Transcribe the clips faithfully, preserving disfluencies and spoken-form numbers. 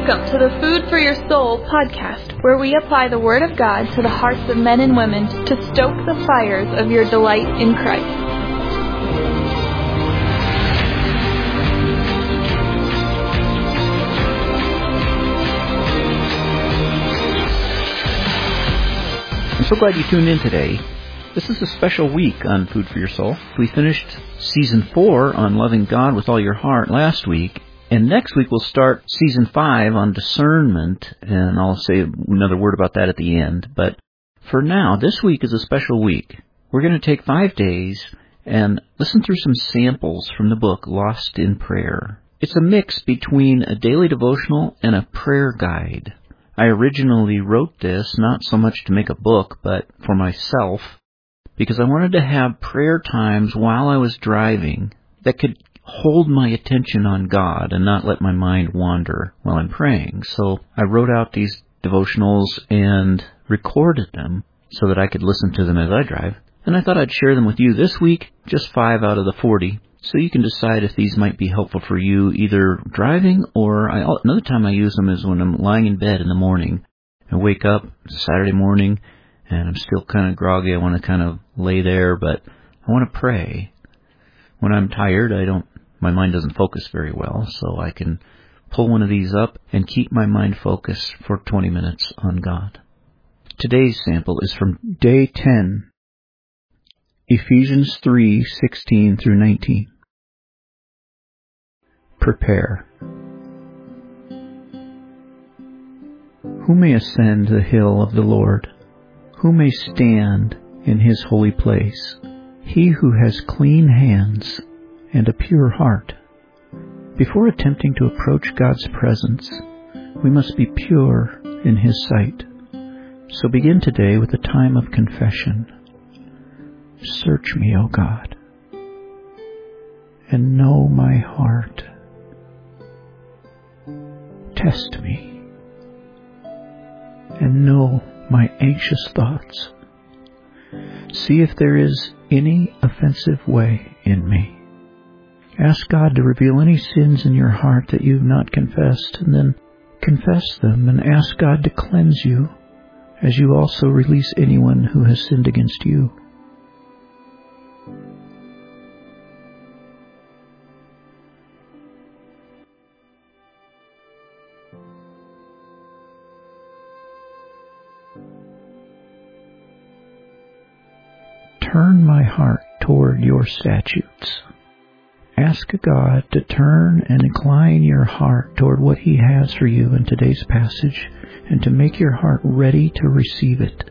Welcome to the Food for Your Soul podcast, where we apply the Word of God to the hearts of men and women to stoke the fires of your delight in Christ. I'm so glad you tuned in today. This is a special week on Food for Your Soul. We finished Season four on Loving God with All Your Heart last week. And next week we'll start Season five on discernment, and I'll say another word about that at the end. But for now, this week is a special week. We're going to take five days and listen through some samples from the book Lost in Prayer. It's a mix between a daily devotional and a prayer guide. I originally wrote this not so much to make a book, but for myself, because I wanted to have prayer times while I was driving that could hold my attention on God and not let my mind wander while I'm praying. So I wrote out these devotionals and recorded them so that I could listen to them as I drive. And I thought I'd share them with you this week, just five out of the forty, so you can decide if these might be helpful for you either driving or I, another time I use them is when I'm lying in bed in the morning. I wake up, it's a Saturday morning, and I'm still kind of groggy. I want to kind of lay there, but I want to pray. When I'm tired, I don't My mind doesn't focus very well, so I can pull one of these up and keep my mind focused for twenty minutes on God. Today's sample is from Day ten, Ephesians three sixteen through nineteen. Prepare. Who may ascend the hill of the Lord? Who may stand in His holy place? He who has clean hands and a pure heart. Before attempting to approach God's presence, we must be pure in His sight. So begin today with a time of confession. Search me, O God, and know my heart. Test me, and know my anxious thoughts. See if there is any offensive way in me. Ask God to reveal any sins in your heart that you've not confessed, and then confess them and ask God to cleanse you as you also release anyone who has sinned against you. Turn my heart toward your statutes. Ask God to turn and incline your heart toward what He has for you in today's passage and to make your heart ready to receive it.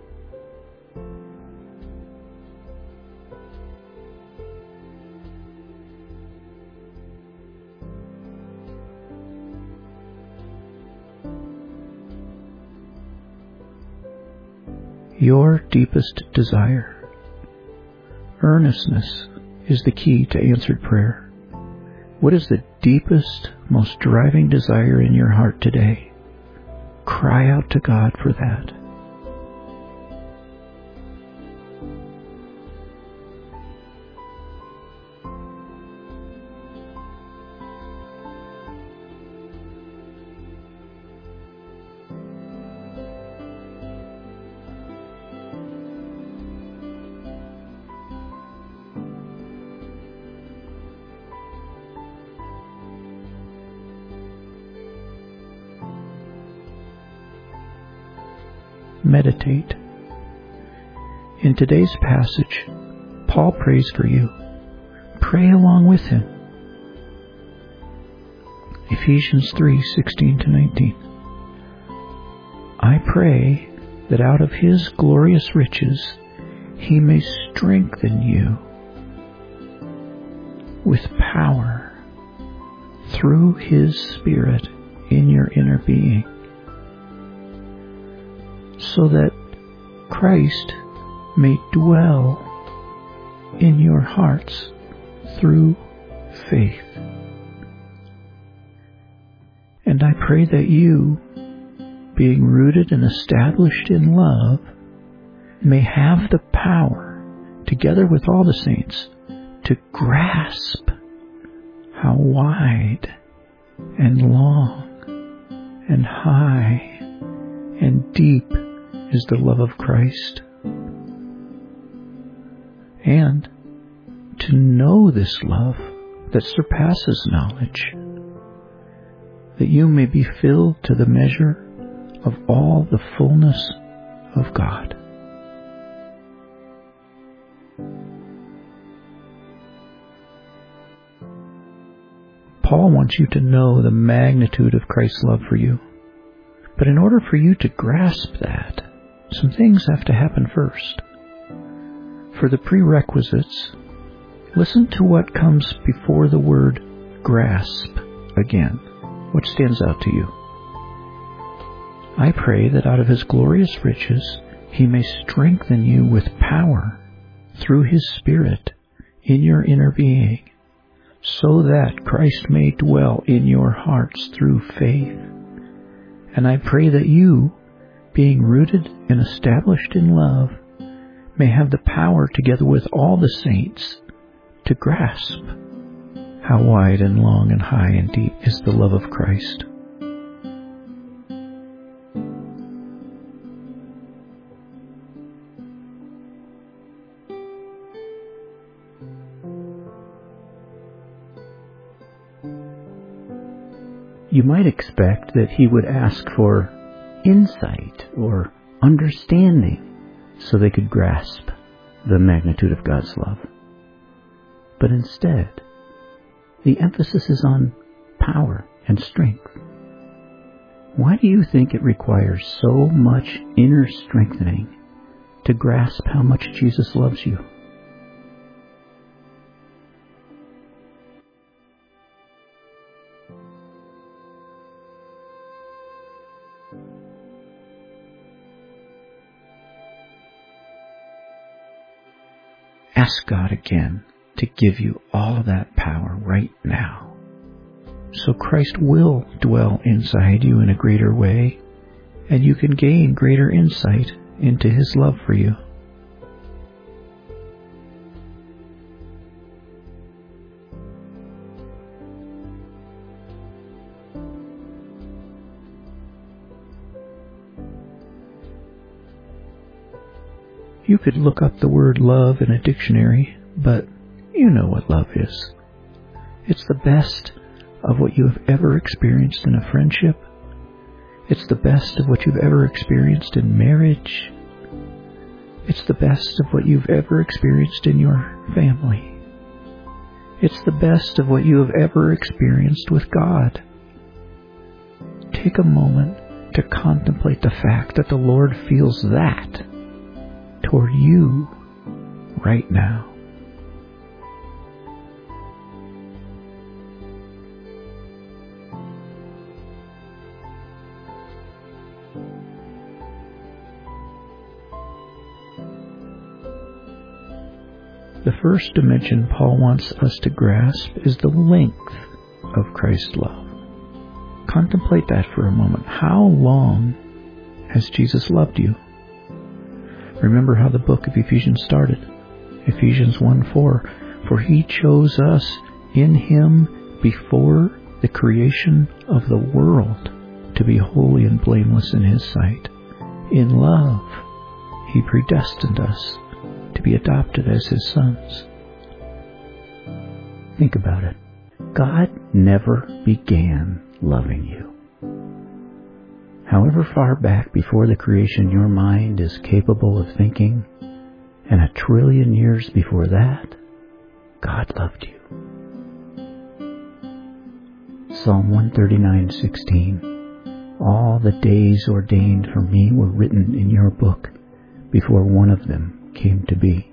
Your deepest desire. Earnestness is the key to answered prayer. What is the deepest, most driving desire in your heart today? Cry out to God for that. Meditate. In today's passage, Paul prays for you. Pray along with him. Ephesians three sixteen to nineteen. I pray that out of His glorious riches He may strengthen you with power through His Spirit in your inner being, so that Christ may dwell in your hearts through faith. And I pray that you, being rooted and established in love, may have the power, together with all the saints, to grasp how wide and long and high and deep is the love of Christ. And to know this love that surpasses knowledge, that you may be filled to the measure of all the fullness of God. Paul wants you to know the magnitude of Christ's love for you. But in order for you to grasp that, some things have to happen first. For the prerequisites, listen to what comes before the word grasp again. What stands out to you? I pray that out of His glorious riches He may strengthen you with power through His Spirit in your inner being, so that Christ may dwell in your hearts through faith. And I pray that you, being rooted and established in love, may have the power together with all the saints to grasp how wide and long and high and deep is the love of Christ. You might expect that he would ask for insight or understanding so they could grasp the magnitude of God's love. But instead, the emphasis is on power and strength. Why do you think it requires so much inner strengthening to grasp how much Jesus loves you? Ask God again to give you all of that power right now, so Christ will dwell inside you in a greater way, and you can gain greater insight into His love for you. You could look up the word love in a dictionary, but you know what love is. It's the best of what you have ever experienced in a friendship. It's the best of what you've ever experienced in marriage. It's the best of what you've ever experienced in your family. It's the best of what you have ever experienced with God. Take a moment to contemplate the fact that the Lord feels that toward you right now. The first dimension Paul wants us to grasp is the length of Christ's love. Contemplate that for a moment. How long has Jesus loved you? Remember how the book of Ephesians started. Ephesians one four, for He chose us in Him before the creation of the world to be holy and blameless in His sight. In love, He predestined us to be adopted as His sons. Think about it. God never began loving you. However far back before the creation your mind is capable of thinking, and a trillion years before that, God loved you. Psalm one thirty-nine sixteen, all the days ordained for me were written in your book before one of them came to be.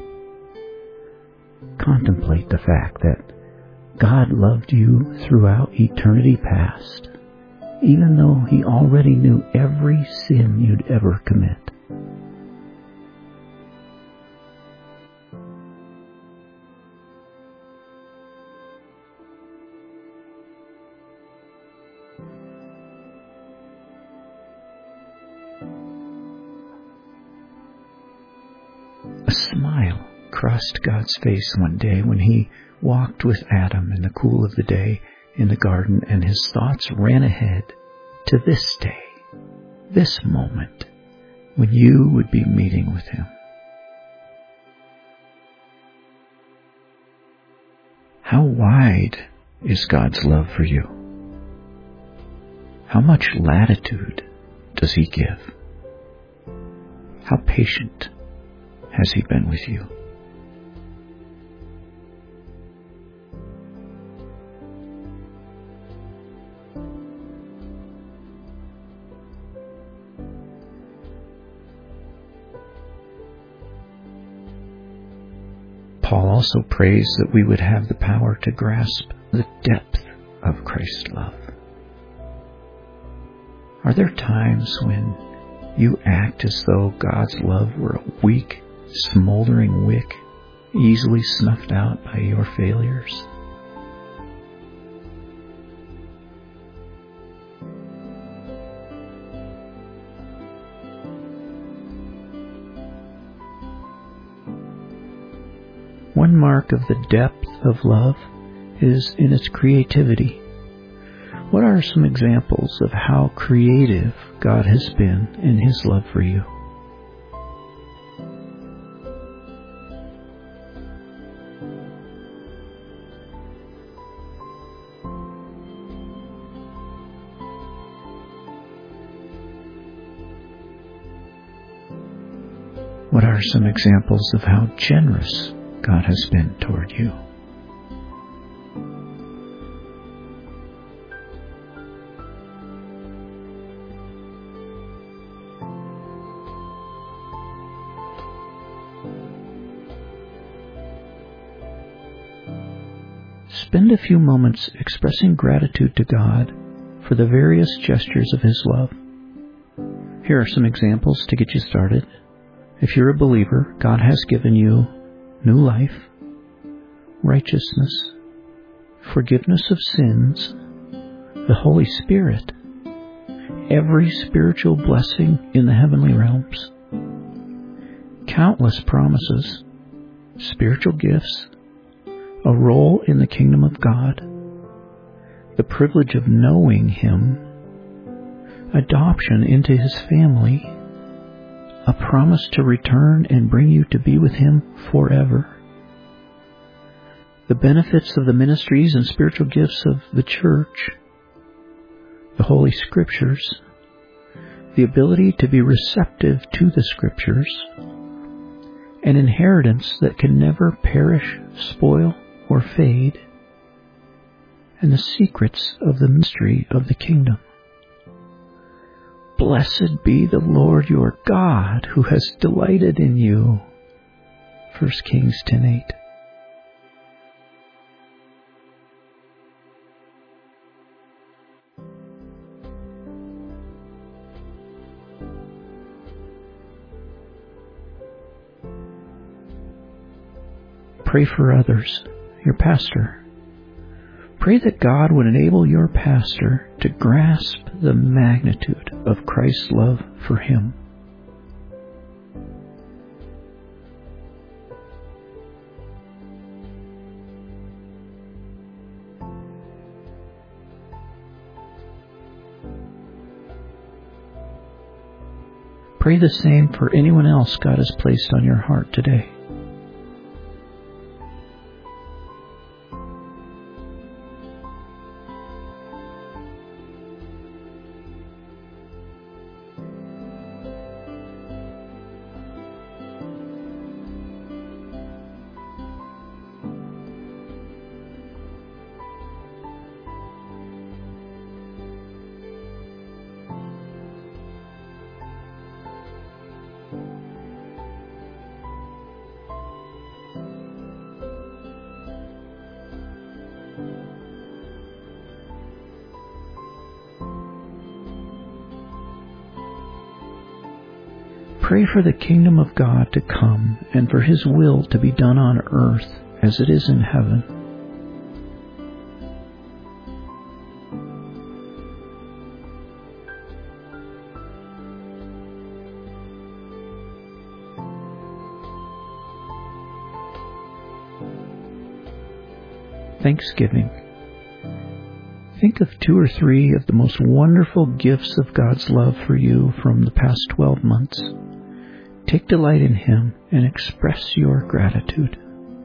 Contemplate the fact that God loved you throughout eternity past, even though He already knew every sin you'd ever commit. A smile crossed God's face one day when He walked with Adam in the cool of the day in the garden, and His thoughts ran ahead to this day, this moment, when you would be meeting with Him. How wide is God's love for you? How much latitude does He give? How patient has He been with you? Paul also prays that we would have the power to grasp the depth of Christ's love. Are there times when you act as though God's love were a weak, smoldering wick, easily snuffed out by your failures? One mark of the depth of love is in its creativity. What are some examples of how creative God has been in His love for you? What are some examples of how generous God has been toward you? Spend a few moments expressing gratitude to God for the various gestures of His love. Here are some examples to get you started. If you're a believer, God has given you new life, righteousness, forgiveness of sins, the Holy Spirit, every spiritual blessing in the heavenly realms, countless promises, spiritual gifts, a role in the kingdom of God, the privilege of knowing Him, adoption into His family, a promise to return and bring you to be with Him forever, the benefits of the ministries and spiritual gifts of the church, the Holy Scriptures, the ability to be receptive to the Scriptures, an inheritance that can never perish, spoil, or fade, and the secrets of the mystery of the kingdom. Blessed be the Lord your God, who has delighted in you. First Kings ten eight. Pray for others, your pastor. Pray that God would enable your pastor to grasp the magnitude of Christ's love for him. Pray the same for anyone else God has placed on your heart today. Pray for the kingdom of God to come and for His will to be done on earth as it is in heaven. Thanksgiving. Think of two or three of the most wonderful gifts of God's love for you from the past twelve months. Take delight in Him and express your gratitude.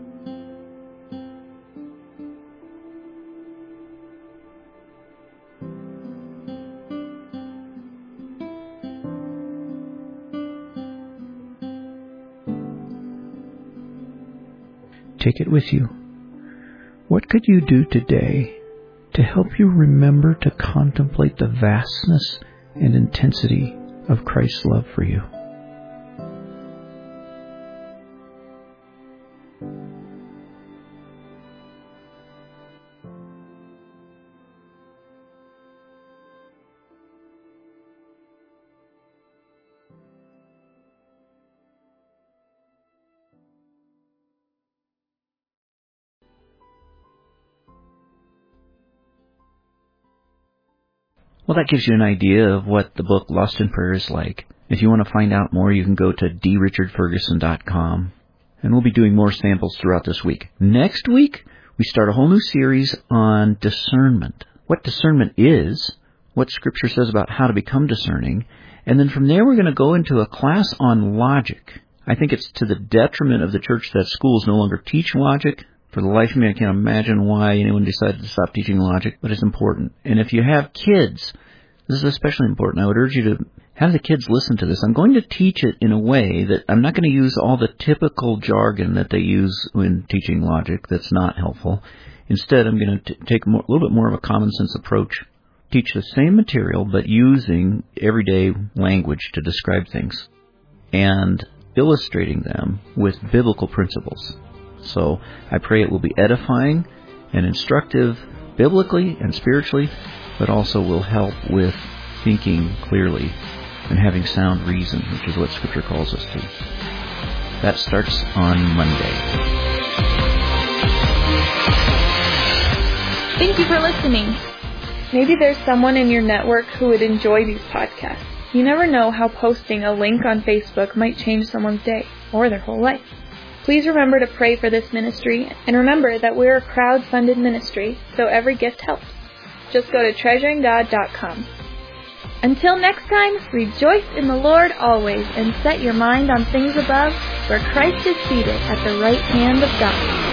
Take it with you. What could you do today to help you remember to contemplate the vastness and intensity of Christ's love for you? Well, that gives you an idea of what the book Lost in Prayer is like. If you want to find out more, you can go to d richard ferguson dot com. And we'll be doing more samples throughout this week. Next week, we start a whole new series on discernment. What discernment is, what Scripture says about how to become discerning, and then from there we're going to go into a class on logic. I think it's to the detriment of the church that schools no longer teach logic. For the life of me, I can't imagine why anyone decided to stop teaching logic, but it's important. And if you have kids, this is especially important. I would urge you to have the kids listen to this. I'm going to teach it in a way that I'm not going to use all the typical jargon that they use when teaching logic that's not helpful. Instead, I'm going to t- take more, a little bit more of a common sense approach. Teach the same material, but using everyday language to describe things and illustrating them with biblical principles. So I pray it will be edifying and instructive biblically and spiritually, but also will help with thinking clearly and having sound reason, which is what Scripture calls us to. That starts on Monday. Thank you for listening. Maybe there's someone in your network who would enjoy these podcasts. You never know how posting a link on Facebook might change someone's day or their whole life. Please remember to pray for this ministry, and remember that we're a crowd-funded ministry, so every gift helps. Just go to treasuring god dot com. Until next time, rejoice in the Lord always, and set your mind on things above, where Christ is seated at the right hand of God.